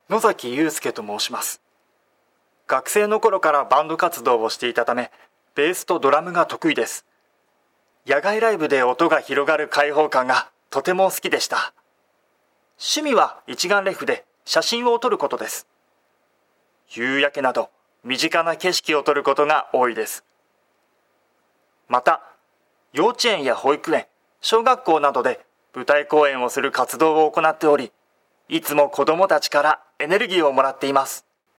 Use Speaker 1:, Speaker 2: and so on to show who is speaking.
Speaker 1: 野崎祐介と申します。学生の頃からバンド活動をしていたため、ベースとドラムが得意です。野外ライブで音が広がる開放感がとても好きでした。趣味は一眼レフで写真を撮ることです。夕焼けなど身近な景色を撮ることが多いです。また、幼稚園や保育園、小学校などで舞台公演をする活動を行っており、いつも子どもたちからエネルギーをもらっています。